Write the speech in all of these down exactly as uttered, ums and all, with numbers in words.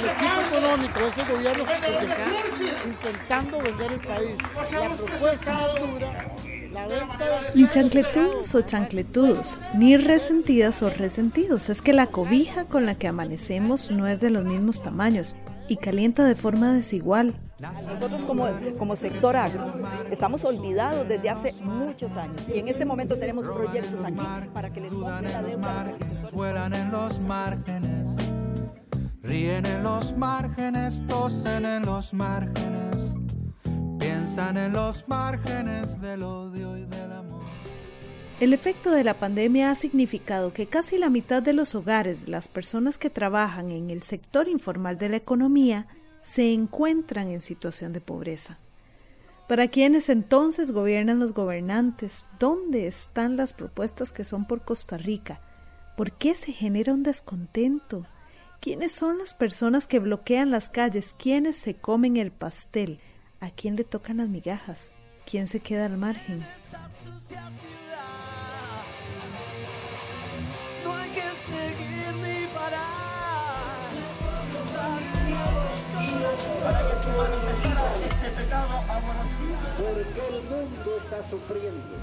el equipo económico de ese gobierno que está intentando vender el país. La propuesta más dura, la venta de... Ni chancletudas o chancletudos, ni resentidas o resentidos. Es que la cobija con la que amanecemos no es de los mismos tamaños y calienta de forma desigual. Nosotros como, como sector agro estamos olvidados desde hace muchos años y en este momento tenemos proyectos aquí para que les compren la deuda a los agricultores. Vuelan en los márgenes, ríen en los márgenes, tosen en los márgenes, piensan en los márgenes del odio y del amor. El efecto de la pandemia ha significado que casi la mitad de los hogares de las personas que trabajan en el sector informal de la economía se encuentran en situación de pobreza. Para quienes entonces gobiernan los gobernantes, ¿dónde están las propuestas que son por Costa Rica? ¿Por qué se genera un descontento? ¿Quiénes son las personas que bloquean las calles? ¿Quiénes se comen el pastel? ¿A quién le tocan las migajas? ¿Quién se queda al margen? No hay que seguir ni parar. Porque el mundo está sufriendo.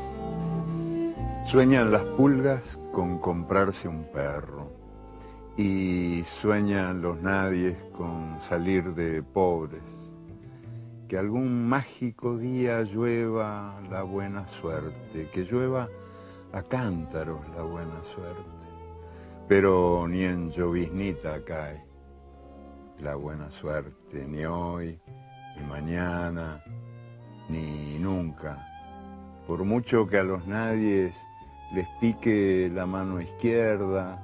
Sueñan las pulgas con comprarse un perro y sueñan los nadies con salir de pobres. Que algún mágico día llueva la buena suerte, que llueva a cántaros la buena suerte, pero ni en lloviznita cae la buena suerte, ni hoy, ni mañana, ni nunca. Por mucho que a los nadies les pique la mano izquierda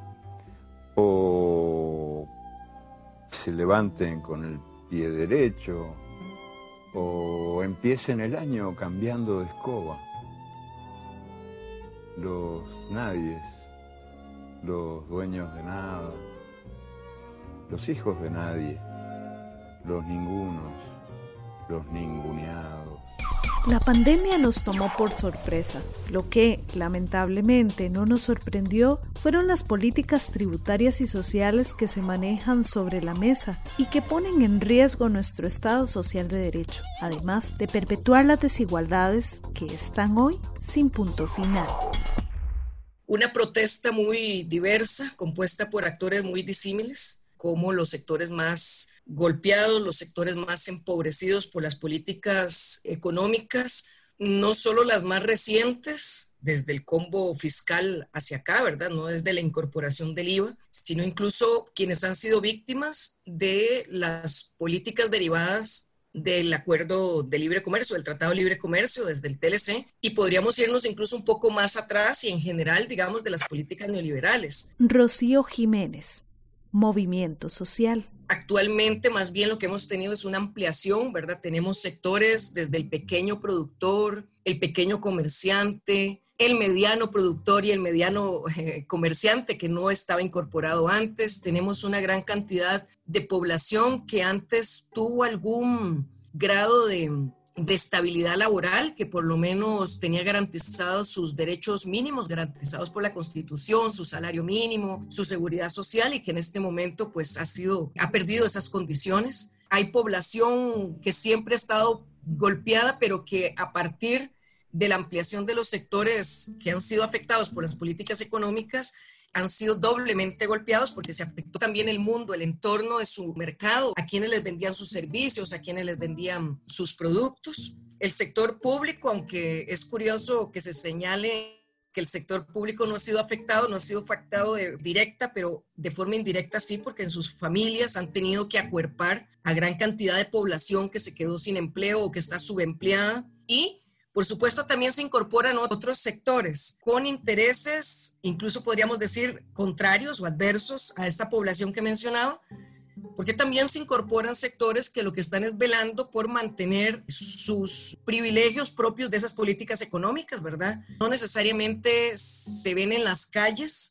o se levanten con el pie derecho o empiecen el año cambiando de escoba, los nadies, los dueños de nada, los hijos de nadie, los ningunos, los ninguneados. La pandemia nos tomó por sorpresa. Lo que, lamentablemente, no nos sorprendió fueron las políticas tributarias y sociales que se manejan sobre la mesa y que ponen en riesgo nuestro Estado social de derecho, además de perpetuar las desigualdades que están hoy sin punto final. Una protesta muy diversa, compuesta por actores muy disímiles, como los sectores más golpeados, los sectores más empobrecidos por las políticas económicas, no solo las más recientes, desde el combo fiscal hacia acá, ¿verdad? No desde la incorporación del I V A, sino incluso quienes han sido víctimas de las políticas derivadas del Acuerdo de Libre Comercio, del Tratado de Libre Comercio, desde el T L C, y podríamos irnos incluso un poco más atrás y en general, digamos, de las políticas neoliberales. Rocío Jiménez, Movimiento Social. Actualmente, más bien lo que hemos tenido es una ampliación, ¿verdad? Tenemos sectores desde el pequeño productor, el pequeño comerciante, el mediano productor y el mediano eh, comerciante que no estaba incorporado antes. Tenemos una gran cantidad de población que antes tuvo algún grado de, de estabilidad laboral, que por lo menos tenía garantizados sus derechos mínimos, garantizados por la Constitución, su salario mínimo, su seguridad social, y que en este momento pues ha sido, ha perdido esas condiciones. Hay población que siempre ha estado golpeada, pero que a partir de la ampliación de los sectores que han sido afectados por las políticas económicas, han sido doblemente golpeados porque se afectó también el mundo, el entorno de su mercado, a quienes les vendían sus servicios, a quienes les vendían sus productos. El sector público, aunque es curioso que se señale que el sector público no ha sido afectado, no ha sido afectado de directa, pero de forma indirecta sí, porque en sus familias han tenido que acuerpar a gran cantidad de población que se quedó sin empleo o que está subempleada. Y por supuesto, también se incorporan otros sectores con intereses, incluso podríamos decir, contrarios o adversos a esta población que he mencionado, porque también se incorporan sectores que lo que están es velando por mantener sus privilegios propios de esas políticas económicas, ¿verdad? No necesariamente se ven en las calles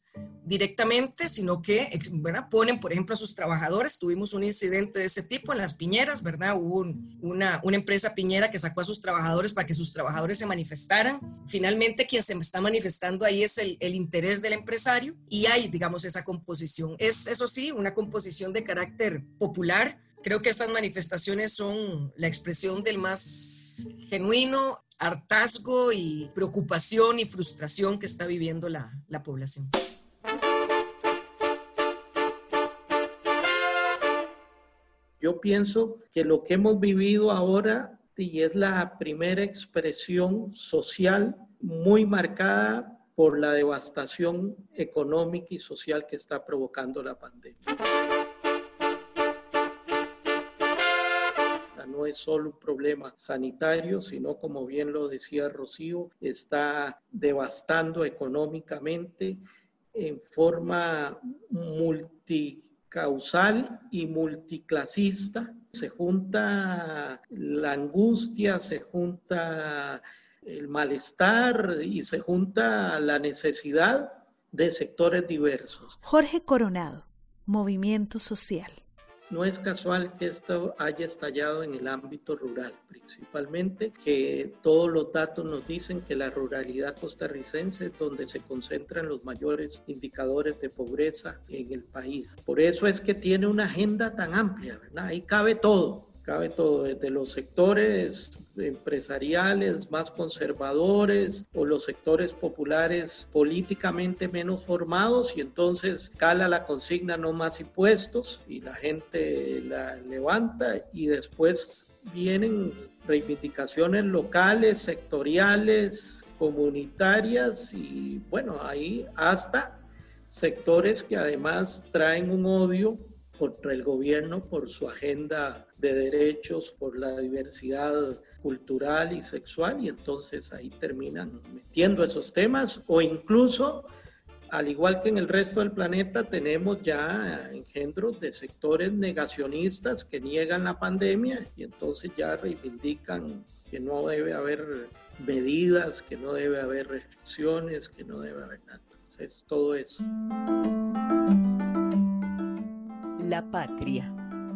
directamente, sino que, ¿verdad?, ponen, por ejemplo, a sus trabajadores. Tuvimos un incidente de ese tipo en las piñeras, ¿verdad? Hubo un, una, una empresa piñera que sacó a sus trabajadores para que sus trabajadores se manifestaran. Finalmente, quien se está manifestando ahí es el, el interés del empresario, y hay, digamos, esa composición. Es, eso sí, una composición de carácter popular. Creo que estas manifestaciones son la expresión del más genuino hartazgo y preocupación y frustración que está viviendo la, la población. Yo pienso que lo que hemos vivido ahora y es la primera expresión social muy marcada por la devastación económica y social que está provocando la pandemia. No es solo un problema sanitario, sino, como bien lo decía Rocío, está devastando económicamente en forma multicausal y multiclasista. Se junta la angustia, se junta el malestar y se junta la necesidad de sectores diversos. Jorge Coronado, Movimiento Social. No es casual que esto haya estallado en el ámbito rural, principalmente, que todos los datos nos dicen que la ruralidad costarricense es donde se concentran los mayores indicadores de pobreza en el país. Por eso es que tiene una agenda tan amplia, ¿verdad? Ahí cabe todo, cabe todo, desde los sectores empresariales más conservadores o los sectores populares políticamente menos formados, y entonces cala la consigna no más impuestos y la gente la levanta, y después vienen reivindicaciones locales, sectoriales, comunitarias, y bueno, ahí hasta sectores que además traen un odio contra el gobierno por su agenda de derechos, por la diversidad cultural y sexual, y entonces ahí terminan metiendo esos temas, o incluso, al igual que en el resto del planeta, tenemos ya engendros de sectores negacionistas que niegan la pandemia y entonces ya reivindican que no debe haber medidas, que no debe haber restricciones, que no debe haber nada. Entonces, todo eso. La patria.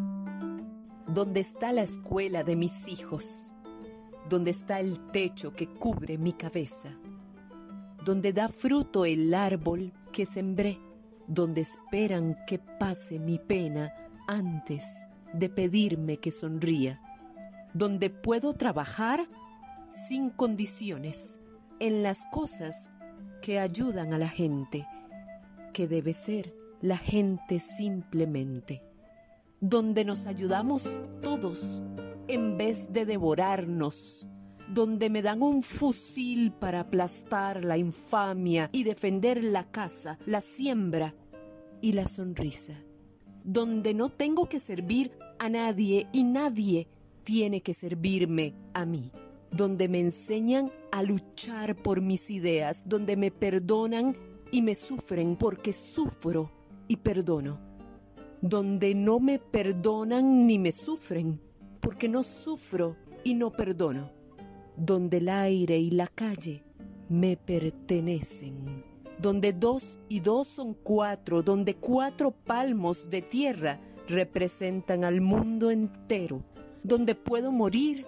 ¿Dónde está la escuela de mis hijos? ¿Dónde está el techo que cubre mi cabeza? ¿Dónde da fruto el árbol que sembré? ¿Dónde esperan que pase mi pena antes de pedirme que sonría? ¿Dónde puedo trabajar sin condiciones en las cosas que ayudan a la gente, que debe ser la gente simplemente? Donde nos ayudamos todos en vez de devorarnos, donde me dan un fusil para aplastar la infamia y defender la casa, la siembra y la sonrisa, donde no tengo que servir a nadie y nadie tiene que servirme a mí, donde me enseñan a luchar por mis ideas, donde me perdonan y me sufren porque sufro y perdono, donde no me perdonan ni me sufren porque no sufro y no perdono, donde el aire y la calle me pertenecen, donde dos y dos son cuatro, donde cuatro palmos de tierra representan al mundo entero, donde puedo morir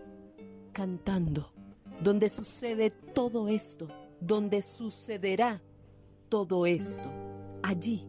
cantando, donde sucede todo esto, donde sucederá todo esto, allí,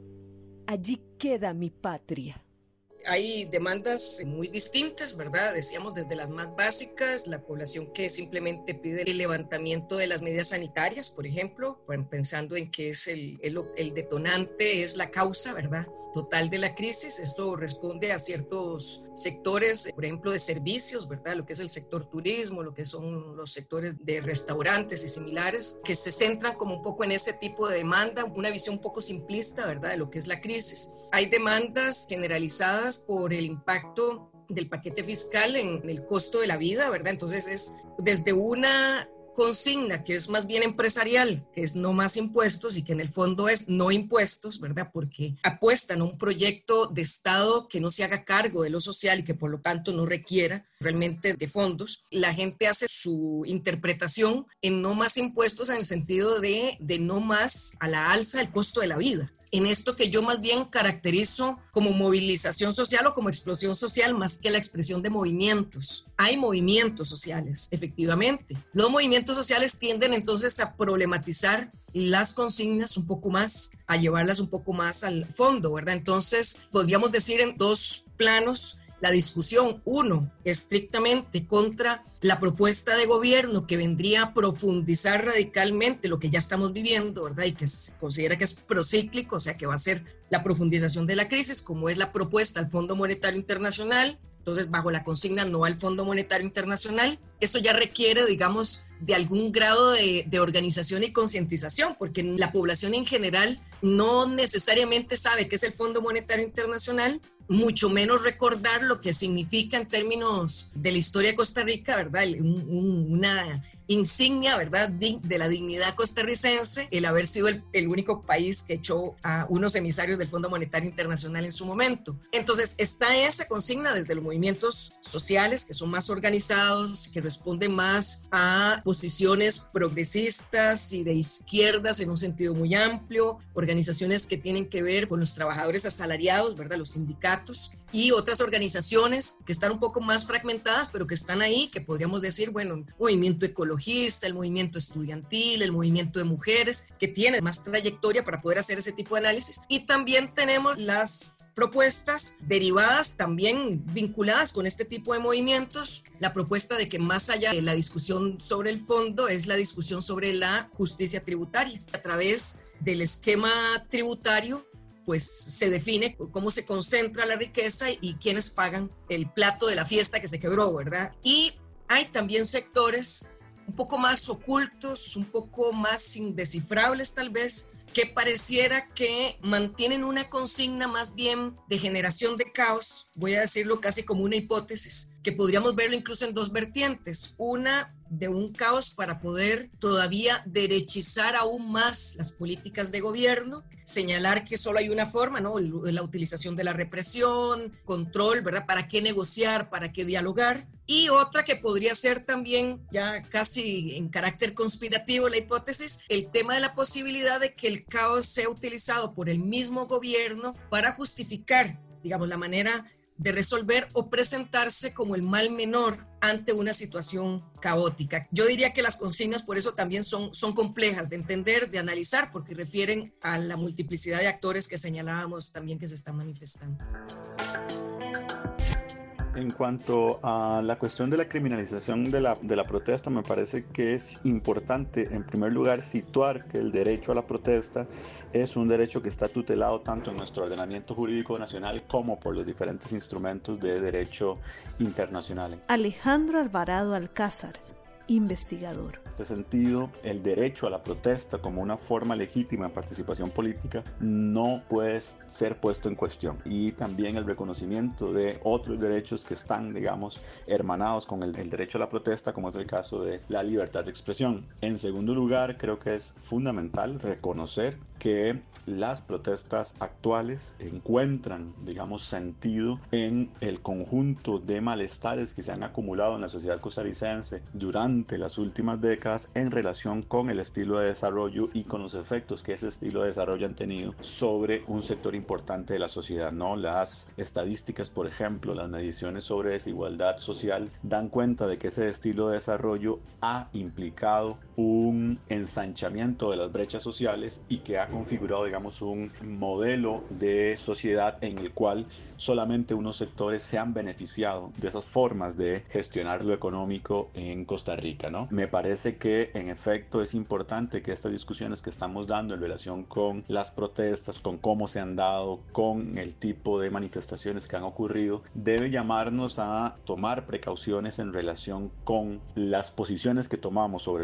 allí queda mi patria. Hay demandas muy distintas, ¿verdad? Decíamos desde las más básicas, la población que simplemente pide el levantamiento de las medidas sanitarias, por ejemplo, pensando en que es el, el, el detonante, es la causa, ¿verdad?, total de la crisis. Esto responde a ciertos sectores, por ejemplo, de servicios, ¿verdad?, lo que es el sector turismo, lo que son los sectores de restaurantes y similares, que se centran como un poco en ese tipo de demanda, una visión un poco simplista, ¿verdad?, de lo que es la crisis. Hay demandas generalizadas por el impacto del paquete fiscal en el costo de la vida, ¿verdad? Entonces es desde una consigna que es más bien empresarial, que es no más impuestos y que en el fondo es no impuestos, ¿verdad? Porque apuestan a un proyecto de Estado que no se haga cargo de lo social y que por lo tanto no requiera realmente de fondos. La gente hace su interpretación en no más impuestos en el sentido de, de no más a la alza el costo de la vida. En esto que yo más bien caracterizo como movilización social o como explosión social más que la expresión de movimientos. Hay movimientos sociales, efectivamente. Los movimientos sociales tienden entonces a problematizar las consignas un poco más, a llevarlas un poco más al fondo, ¿verdad? Entonces, podríamos decir en dos planos la discusión, uno, estrictamente contra la propuesta de gobierno que vendría a profundizar radicalmente lo que ya estamos viviendo, ¿verdad? Y que se considera que es procíclico, o sea, que va a ser la profundización de la crisis, como es la propuesta al Fondo Monetario Internacional. Entonces, bajo la consigna no al Fondo Monetario Internacional, eso ya requiere, digamos, de algún grado de, de organización y concientización, porque la población en general no necesariamente sabe qué es el Fondo Monetario Internacional, mucho menos recordar lo que significa en términos de la historia de Costa Rica, ¿verdad? Un, un, una insignia, ¿verdad?, de la dignidad costarricense, el haber sido el, el único país que echó a unos emisarios del Fondo Monetario Internacional en su momento. Entonces, está esa consigna desde los movimientos sociales, que son más organizados, que responden más a posiciones progresistas y de izquierdas en un sentido muy amplio, organizaciones que tienen que ver con los trabajadores asalariados, ¿verdad?, los sindicatos, y otras organizaciones que están un poco más fragmentadas, pero que están ahí, que podríamos decir, bueno, movimiento ecologista, el movimiento estudiantil, el movimiento de mujeres, que tienen más trayectoria para poder hacer ese tipo de análisis. Y también tenemos las propuestas derivadas, también vinculadas con este tipo de movimientos, la propuesta de que más allá de la discusión sobre el fondo es la discusión sobre la justicia tributaria. A través del esquema tributario, pues se define cómo se concentra la riqueza y quiénes pagan el plato de la fiesta que se quebró, ¿verdad? Y hay también sectores un poco más ocultos, un poco más indescifrables tal vez, que pareciera que mantienen una consigna más bien de generación de caos, voy a decirlo casi como una hipótesis, que podríamos verlo incluso en dos vertientes. Una de un caos para poder todavía derechizar aún más las políticas de gobierno, señalar que solo hay una forma, ¿no? La utilización de la represión, control, ¿verdad? ¿Para qué negociar? ¿Para qué dialogar? Y otra que podría ser también, ya casi en carácter conspirativo la hipótesis, el tema de la posibilidad de que el caos sea utilizado por el mismo gobierno para justificar, digamos, la manera de resolver o presentarse como el mal menor ante una situación caótica. Yo diría que las consignas por eso también son, son complejas de entender, de analizar, porque refieren a la multiplicidad de actores que señalábamos también que se están manifestando. En cuanto a la cuestión de la criminalización de la, de la protesta, me parece que es importante, en primer lugar, situar que el derecho a la protesta es un derecho que está tutelado tanto en nuestro ordenamiento jurídico nacional como por los diferentes instrumentos de derecho internacional. Alejandro Alvarado Alcázar, investigador. En este sentido, el derecho a la protesta como una forma legítima de participación política no puede ser puesto en cuestión, y también el reconocimiento de otros derechos que están, digamos, hermanados con el, el derecho a la protesta, como es el caso de la libertad de expresión. En segundo lugar, creo que es fundamental reconocer que las protestas actuales encuentran, digamos, sentido en el conjunto de malestares que se han acumulado en la sociedad costarricense durante las últimas décadas en relación con el estilo de desarrollo y con los efectos que ese estilo de desarrollo han tenido sobre un sector importante de la sociedad, ¿no? Las estadísticas, por ejemplo, las mediciones sobre desigualdad social dan cuenta de que ese estilo de desarrollo ha implicado un ensanchamiento de las brechas sociales y que ha configurado, digamos, un modelo de sociedad en el cual solamente unos sectores se han beneficiado de esas formas de gestionar lo económico en Costa Rica, ¿no? Me parece que en efecto es importante que estas discusiones que estamos dando en relación con las protestas, con cómo se han dado, con el tipo de manifestaciones que han ocurrido, debe llamarnos a tomar precauciones en relación con las posiciones que tomamos sobre los diferentes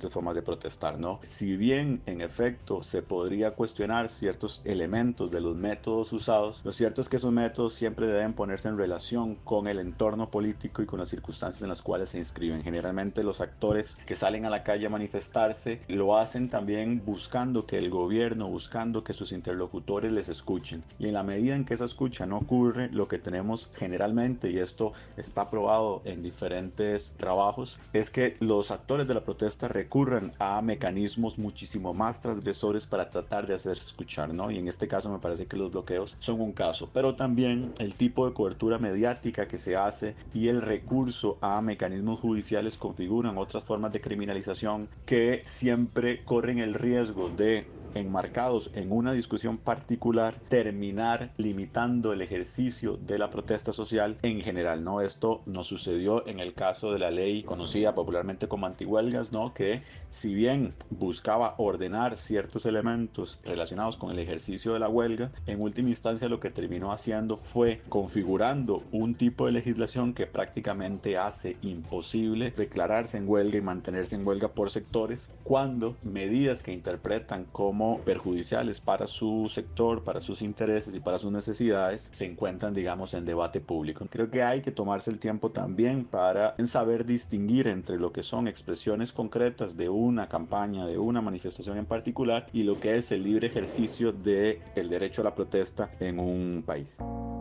diferentes formas de protestar, ¿no? Si bien en efecto se podría cuestionar ciertos elementos de los métodos usados, lo cierto es que esos métodos siempre deben ponerse en relación con el entorno político y con las circunstancias en las cuales se inscriben. Generalmente los actores que salen a la calle a manifestarse lo hacen también buscando que el gobierno, buscando que sus interlocutores les escuchen, y en la medida en que esa escucha no ocurre, lo que tenemos generalmente, y esto está probado en diferentes trabajos, es que los actores de la protesta recurran a mecanismos muchísimo más transgresores para tratar de hacerse escuchar, ¿no? Y en este caso me parece que los bloqueos son un caso, pero también el tipo de cobertura mediática que se hace y el recurso a mecanismos judiciales configuran otras formas de criminalización que siempre corren el riesgo de, enmarcados en una discusión particular, terminar limitando el ejercicio de la protesta social en general, ¿no? Esto nos sucedió en el caso de la ley conocida popularmente como antihuelgas, ¿no? Que si bien buscaba ordenar ciertos elementos relacionados con el ejercicio de la huelga, en última instancia lo que terminó haciendo fue configurando un tipo de legislación que prácticamente hace imposible declararse en huelga y mantenerse en huelga por sectores, cuando medidas que interpretan como perjudiciales para su sector, para sus intereses y para sus necesidades se encuentran, digamos, en debate público. Creo que hay que tomarse el tiempo también para saber distinguir entre lo que son expresiones concretas de una campaña, de una manifestación en particular, y lo que es el libre ejercicio del derecho a la protesta en un país.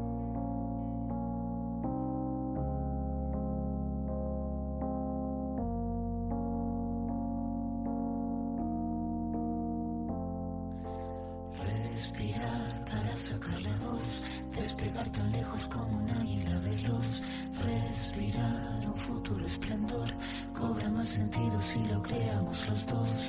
Respirar para sacar la voz, despegar tan lejos como un águila veloz. Respirar un futuro esplendor, cobra más sentido si lo creamos los dos.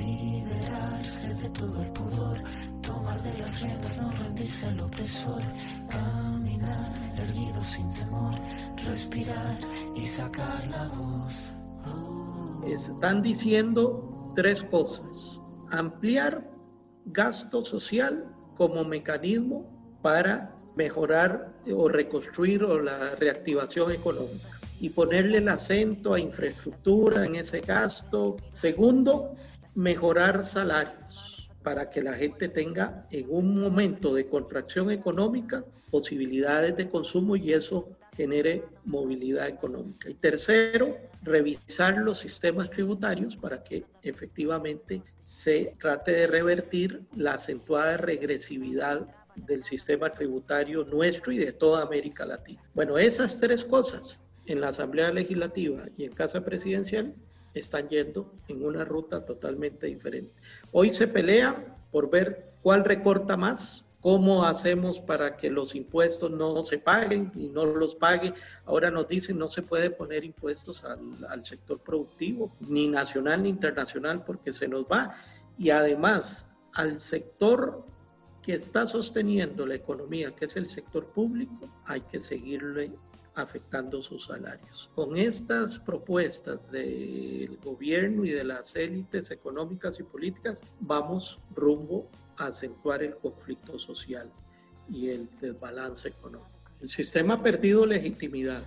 Liberarse de todo el pudor, tomar de las riendas, no rendirse al opresor. Caminar erguido sin temor, respirar y sacar la voz. Oh. Están diciendo tres cosas: ampliar gasto social como mecanismo para mejorar o reconstruir o la reactivación económica y ponerle el acento a infraestructura en ese gasto. Segundo, mejorar salarios para que la gente tenga en un momento de contracción económica posibilidades de consumo y eso genere movilidad económica. Y tercero, revisar los sistemas tributarios para que efectivamente se trate de revertir la acentuada regresividad del sistema tributario nuestro y de toda América Latina. Bueno, esas tres cosas en la Asamblea Legislativa y en Casa Presidencial están yendo en una ruta totalmente diferente. Hoy se pelea por ver cuál recorta más, cómo hacemos para que los impuestos no se paguen y no los pague. Ahora nos dicen no se puede poner impuestos al, al sector productivo, ni nacional ni internacional, porque se nos va. Y además al sector que está sosteniendo la economía, que es el sector público, hay que seguirle afectando sus salarios. Con estas propuestas del gobierno y de las élites económicas y políticas, vamos rumbo a acentuar el conflicto social y el desbalance económico. El sistema ha perdido legitimidad.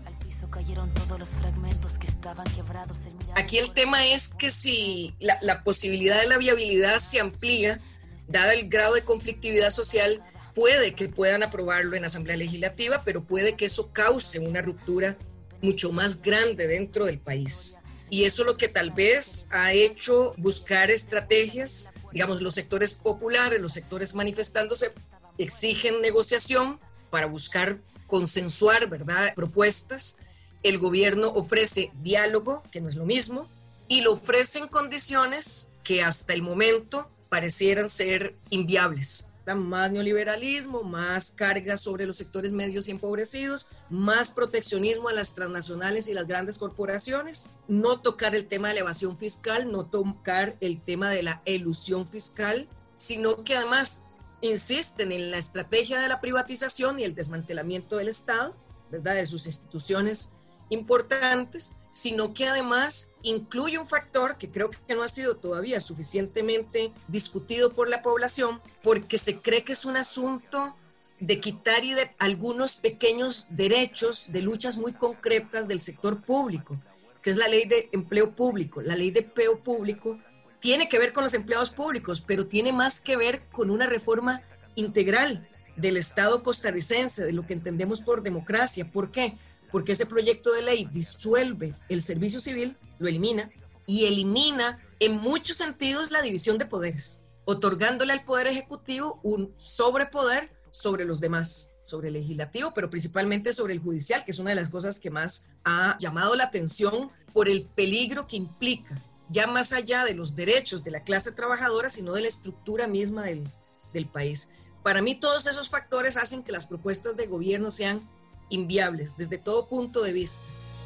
Aquí el tema es que si la, la posibilidad de la viabilidad se amplía, dada el grado de conflictividad social, puede que puedan aprobarlo en Asamblea Legislativa, pero puede que eso cause una ruptura mucho más grande dentro del país. Y eso es lo que tal vez ha hecho buscar estrategias. Digamos, los sectores populares, los sectores manifestándose, exigen negociación para buscar consensuar, ¿verdad?, propuestas. El gobierno ofrece diálogo, que no es lo mismo, y lo ofrece en condiciones que hasta el momento parecieran ser inviables. Más neoliberalismo, más carga sobre los sectores medios y empobrecidos, más proteccionismo a las transnacionales y las grandes corporaciones, no tocar el tema de la evasión fiscal, no tocar el tema de la elusión fiscal, sino que además insisten en la estrategia de la privatización y el desmantelamiento del Estado, ¿verdad?, de sus instituciones importantes, sino que además incluye un factor que creo que no ha sido todavía suficientemente discutido por la población, porque se cree que es un asunto de quitar y de algunos pequeños derechos de luchas muy concretas del sector público. que es la ley de empleo público. La ley de empleo público tiene que ver con los empleados públicos, pero tiene más que ver con una reforma integral del Estado costarricense, de lo que entendemos por democracia. ¿Por qué? Porque ese proyecto de ley disuelve el servicio civil, lo elimina, y elimina en muchos sentidos la división de poderes, otorgándole al Poder Ejecutivo un sobrepoder sobre los demás, sobre el legislativo, pero principalmente sobre el judicial, que es una de las cosas que más ha llamado la atención por el peligro que implica, ya más allá de los derechos de la clase trabajadora, sino de la estructura misma del, del país. Para mí todos esos factores hacen que las propuestas de gobierno sean inviables desde todo punto de vista.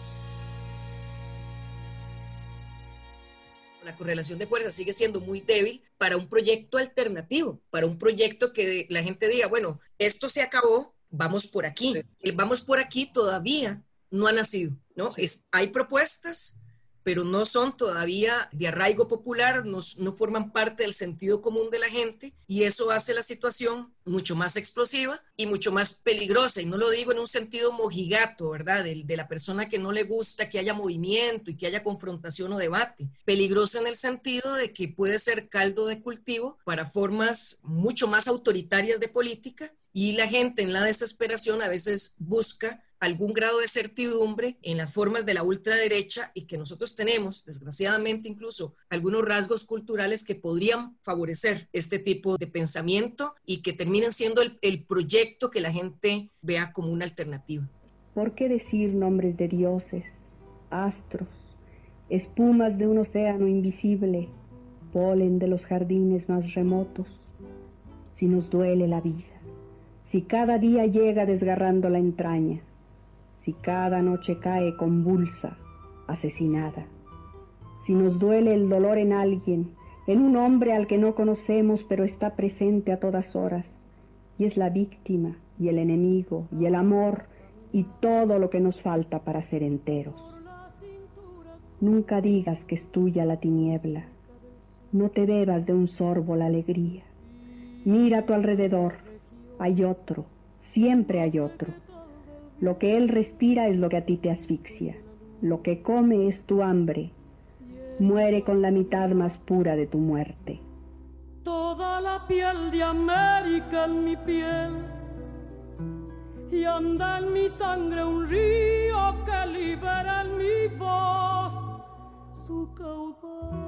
La correlación de fuerzas sigue siendo muy débil para un proyecto alternativo, para un proyecto que la gente diga, bueno, esto se acabó, vamos por aquí. Sí. El vamos por aquí todavía no ha nacido, ¿no? Sí. Es, hay propuestas, pero no son todavía de arraigo popular, no, no forman parte del sentido común de la gente, y eso hace la situación mucho más explosiva y mucho más peligrosa. Y no lo digo en un sentido mojigato, ¿verdad? De, de la persona que no le gusta que haya movimiento y que haya confrontación o debate. Peligrosa en el sentido de que puede ser caldo de cultivo para formas mucho más autoritarias de política, y la gente en la desesperación a veces busca algún grado de certidumbre en las formas de la ultraderecha, y que nosotros tenemos, desgraciadamente, incluso algunos rasgos culturales que podrían favorecer este tipo de pensamiento y que terminen siendo el, el proyecto que la gente vea como una alternativa. ¿Por qué decir nombres de dioses, astros, espumas de un océano invisible, polen de los jardines más remotos? Si nos duele la vida, si cada día llega desgarrando la entraña, si cada noche cae convulsa, asesinada, si nos duele el dolor en alguien, en un hombre al que no conocemos pero está presente a todas horas, y es la víctima y el enemigo y el amor y todo lo que nos falta para ser enteros. Nunca digas que es tuya la tiniebla, no te bebas de un sorbo la alegría. Mira a tu alrededor, hay otro, siempre hay otro. Lo que él respira es lo que a ti te asfixia. Lo que come es tu hambre. Muere con la mitad más pura de tu muerte. Toda la piel de América en mi piel, y anda en mi sangre un río que libera en mi voz su caudal.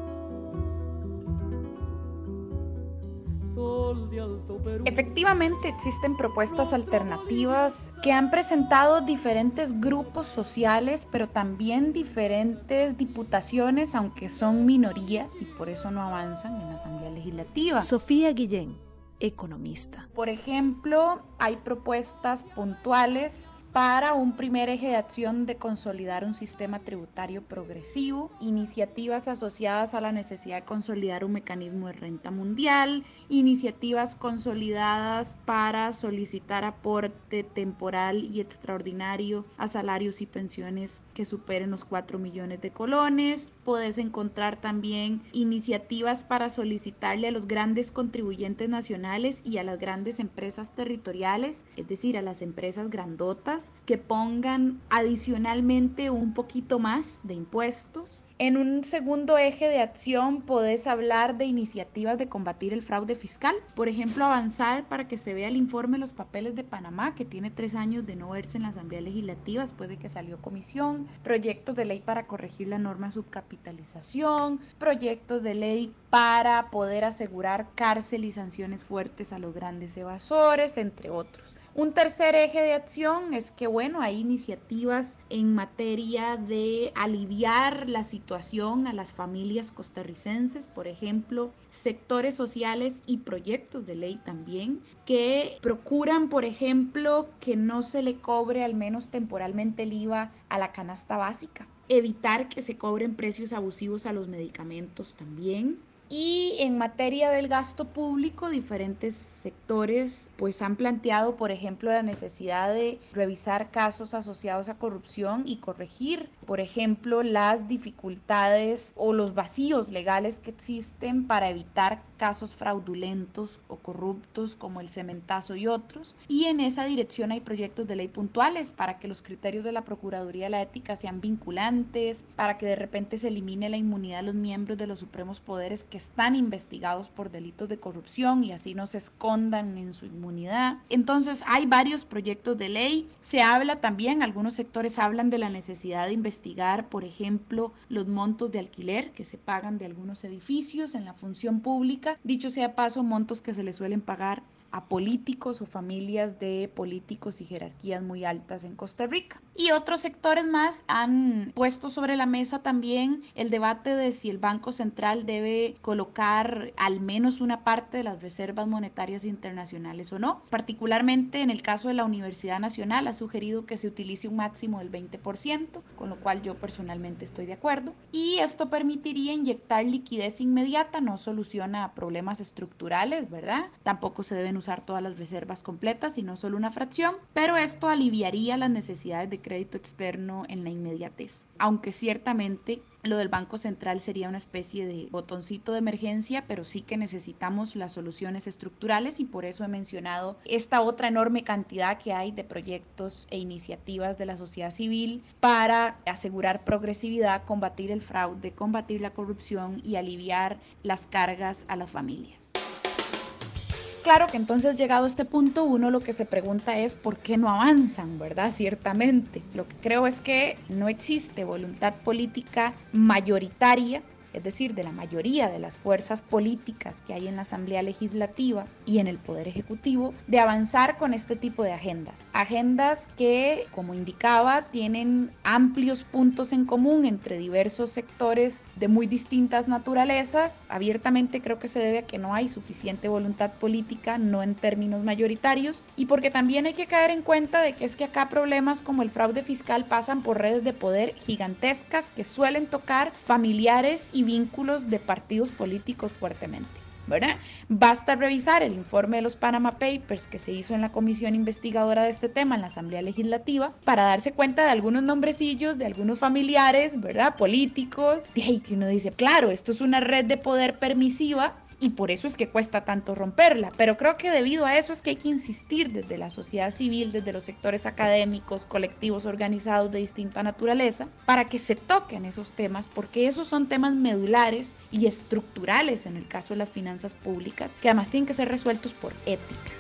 Efectivamente existen propuestas alternativas que han presentado diferentes grupos sociales, pero también diferentes diputaciones, aunque son minoría y por eso no avanzan en la Asamblea Legislativa. Sofía Guillén, economista. Por ejemplo, hay propuestas puntuales para un primer eje de acción de consolidar un sistema tributario progresivo, iniciativas asociadas a la necesidad de consolidar un mecanismo de renta mundial, iniciativas consolidadas para solicitar aporte temporal y extraordinario a salarios y pensiones que superen los cuatro millones de colones. Puedes encontrar también iniciativas para solicitarle a los grandes contribuyentes nacionales y a las grandes empresas territoriales, es decir, a las empresas grandotas, que pongan adicionalmente un poquito más de impuestos. En un segundo eje de acción podés hablar de iniciativas de combatir el fraude fiscal. Por ejemplo, avanzar para que se vea el informe de los papeles de Panamá, que tiene tres años de no verse en la Asamblea Legislativa después de que salió comisión. Proyectos de ley para corregir la norma de subcapitalización. Proyectos de ley para poder asegurar cárcel y sanciones fuertes a los grandes evasores, entre otros. Un tercer eje de acción es que, bueno, hay iniciativas en materia de aliviar la situación a las familias costarricenses, por ejemplo, sectores sociales y proyectos de ley también, que procuran, por ejemplo, que no se le cobre al menos temporalmente el I V A a la canasta básica, evitar que se cobren precios abusivos a los medicamentos también. Y en materia del gasto público, diferentes sectores pues han planteado, por ejemplo, la necesidad de revisar casos asociados a corrupción y corregir, por ejemplo, las dificultades o los vacíos legales que existen para evitar casos fraudulentos o corruptos como el cementazo y otros. Y en esa dirección hay proyectos de ley puntuales para que los criterios de la Procuraduría de la Ética sean vinculantes, para que de repente se elimine la inmunidad de los miembros de los supremos poderes que están investigados por delitos de corrupción y así no se escondan en su inmunidad. Entonces hay varios proyectos de ley. Se habla también, algunos sectores hablan de la necesidad de investigar, por ejemplo, los montos de alquiler que se pagan de algunos edificios en la función pública. Dicho sea paso, montos que se les suelen pagar a políticos o familias de políticos y jerarquías muy altas en Costa Rica. Y otros sectores más han puesto sobre la mesa también el debate de si el Banco Central debe colocar al menos una parte de las reservas monetarias internacionales o no. Particularmente en el caso de la Universidad Nacional ha sugerido que se utilice un máximo del veinte por ciento, con lo cual yo personalmente estoy de acuerdo. Y esto permitiría inyectar liquidez inmediata, no soluciona problemas estructurales, ¿verdad? Tampoco se deben usar todas las reservas completas, sino solo una fracción, pero esto aliviaría las necesidades de crédito externo en la inmediatez. Aunque ciertamente lo del Banco Central sería una especie de botoncito de emergencia, pero sí que necesitamos las soluciones estructurales y por eso he mencionado esta otra enorme cantidad que hay de proyectos e iniciativas de la sociedad civil para asegurar progresividad, combatir el fraude, combatir la corrupción y aliviar las cargas a las familias. Claro que entonces, llegado a este punto, uno lo que se pregunta es ¿por qué no avanzan, verdad? Ciertamente, lo que creo es que no existe voluntad política mayoritaria, es decir, de la mayoría de las fuerzas políticas que hay en la Asamblea Legislativa y en el Poder Ejecutivo, de avanzar con este tipo de agendas. Agendas que, como indicaba, tienen amplios puntos en común entre diversos sectores de muy distintas naturalezas. Abiertamente creo que se debe a que no hay suficiente voluntad política, no en términos mayoritarios, y porque también hay que caer en cuenta de que es que acá problemas como el fraude fiscal pasan por redes de poder gigantescas que suelen tocar familiares y vínculos de partidos políticos fuertemente, ¿verdad? Basta revisar el informe de los Panama Papers que se hizo en la comisión investigadora de este tema en la Asamblea Legislativa para darse cuenta de algunos nombrecillos de algunos familiares, ¿verdad? Políticos, y ahí que uno dice, claro, esto es una red de poder permisiva y por eso es que cuesta tanto romperla, pero creo que debido a eso es que hay que insistir desde la sociedad civil, desde los sectores académicos, colectivos organizados de distinta naturaleza, para que se toquen esos temas, porque esos son temas medulares y estructurales en el caso de las finanzas públicas, que además tienen que ser resueltos por ética.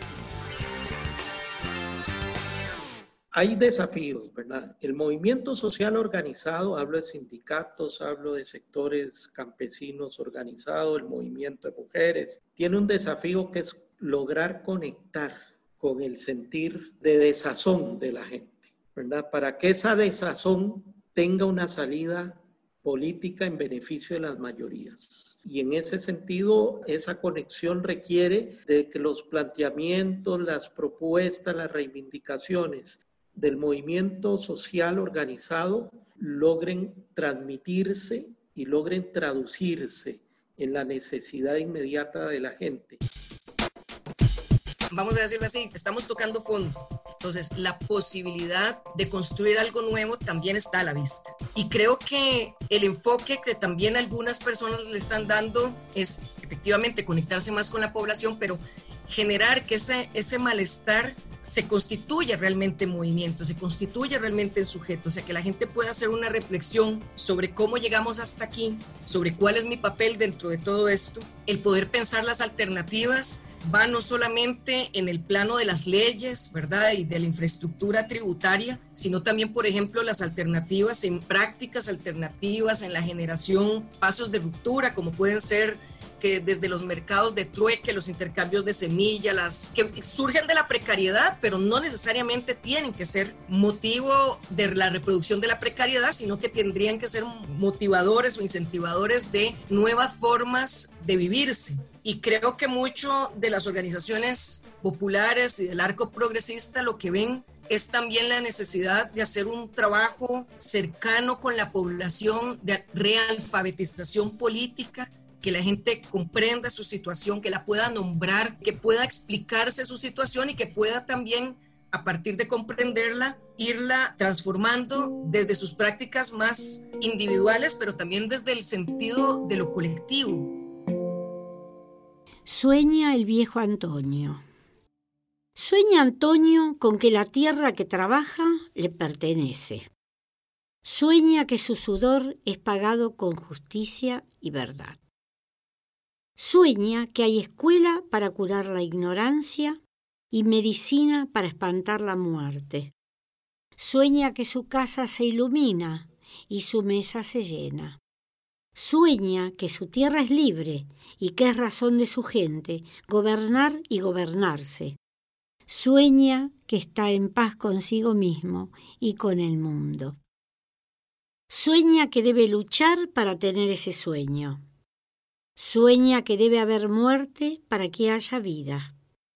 Hay desafíos, ¿verdad? El movimiento social organizado, hablo de sindicatos, hablo de sectores campesinos organizados, el movimiento de mujeres, tiene un desafío que es lograr conectar con el sentir de desazón de la gente, ¿verdad? Para que esa desazón tenga una salida política en beneficio de las mayorías. Y en ese sentido, esa conexión requiere de que los planteamientos, las propuestas, las reivindicaciones del movimiento social organizado logren transmitirse y logren traducirse en la necesidad inmediata de la gente. Vamos a decirlo así, estamos tocando fondo. Entonces, la posibilidad de construir algo nuevo también está a la vista. Y creo que el enfoque que también algunas personas le están dando es efectivamente conectarse más con la población, pero generar que ese, ese malestar se constituya realmente en movimiento, se constituya realmente en sujeto, o sea, que la gente pueda hacer una reflexión sobre cómo llegamos hasta aquí, sobre cuál es mi papel dentro de todo esto, el poder pensar las alternativas va no solamente en el plano de las leyes, ¿verdad? Y de la infraestructura tributaria, sino también, por ejemplo, las alternativas en prácticas alternativas, en la generación, pasos de ruptura, como pueden ser que desde los mercados de trueque, los intercambios de semillas, las que surgen de la precariedad, pero no necesariamente tienen que ser motivo de la reproducción de la precariedad, sino que tendrían que ser motivadores o incentivadores de nuevas formas de vivirse. Y creo que mucho de las organizaciones populares y del arco progresista lo que ven es también la necesidad de hacer un trabajo cercano con la población de realfabetización política, que que la gente comprenda su situación, que la pueda nombrar, que pueda explicarse su situación y que pueda también, a partir de comprenderla, irla transformando desde sus prácticas más individuales, pero también desde el sentido de lo colectivo. Sueña el viejo Antonio. Sueña Antonio con que la tierra que trabaja le pertenece. Sueña que su sudor es pagado con justicia y verdad. Sueña que hay escuela para curar la ignorancia y medicina para espantar la muerte. Sueña que su casa se ilumina y su mesa se llena. Sueña que su tierra es libre y que es razón de su gente gobernar y gobernarse. Sueña que está en paz consigo mismo y con el mundo. Sueña que debe luchar para tener ese sueño. Sueña que debe haber muerte para que haya vida.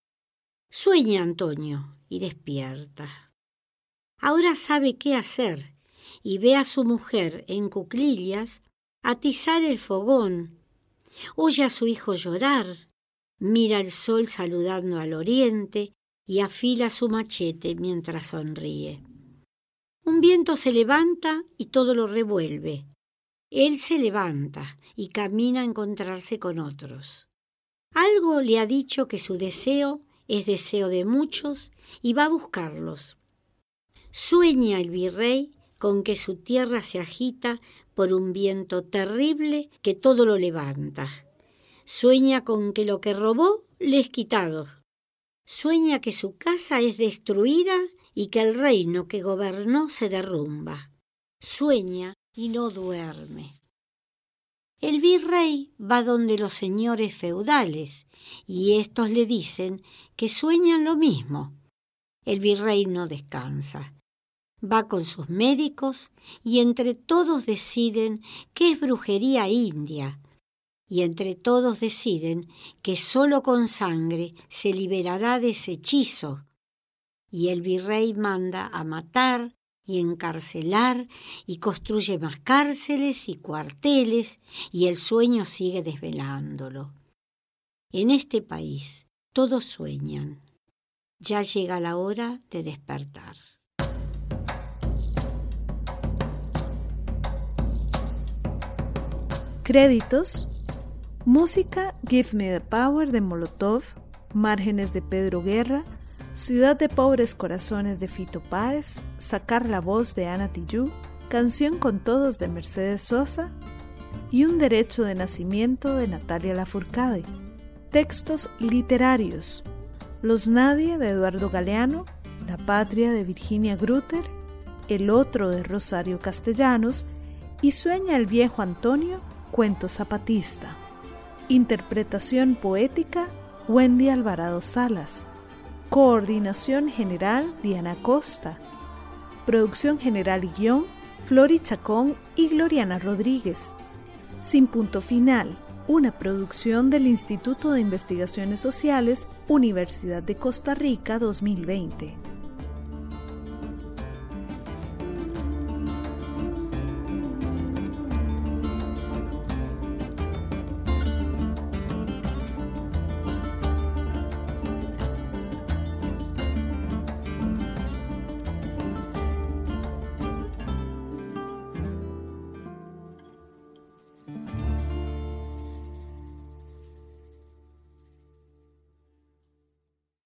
Sueña Antonio y despierta. Ahora sabe qué hacer y ve a su mujer en cuclillas atizar el fogón. Oye a su hijo llorar, mira el sol saludando al oriente y afila su machete mientras sonríe. Un viento se levanta y todo lo revuelve. Él se levanta y camina a encontrarse con otros. Algo le ha dicho que su deseo es deseo de muchos y va a buscarlos. Sueña el virrey con que su tierra se agita por un viento terrible que todo lo levanta. Sueña con que lo que robó le es quitado. Sueña que su casa es destruida y que el reino que gobernó se derrumba. Sueña y no duerme. El virrey va donde los señores feudales y estos le dicen que sueñan lo mismo. El virrey no descansa. Va con sus médicos y entre todos deciden que es brujería india. Y entre todos deciden que solo con sangre se liberará de ese hechizo. Y el virrey manda a matar y encarcelar y construye más cárceles y cuarteles y el sueño sigue desvelándolo. En este país todos sueñan. Ya llega la hora de despertar. Créditos: música Give Me the Power de Molotov, Márgenes de Pedro Guerra, Ciudad de Pobres Corazones de Fito Páez, Sacar la Voz de Ana Tijoux, Canción con Todos de Mercedes Sosa y Un Derecho de Nacimiento de Natalia Lafourcade. Textos literarios: Los Nadie de Eduardo Galeano, La Patria de Virginia Grutter, El Otro de Rosario Castellanos y Sueña el viejo Antonio, cuento zapatista. Interpretación poética: Wendy Alvarado Salas. Coordinación general: Diana Costa. Producción general y guión: Flori Chacón y Gloriana Rodríguez. Sin punto final, una producción del Instituto de Investigaciones Sociales, Universidad de Costa Rica dos mil veinte.